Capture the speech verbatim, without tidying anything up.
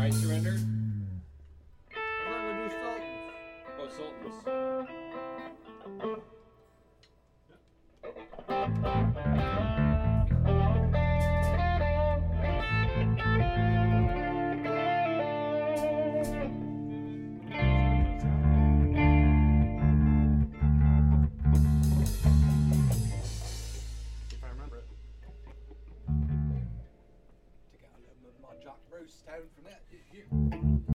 I surrendered? I thought we do Sultans. Oh, Sultans. If I remember it. To get a little bit more Jack Bruce down from that.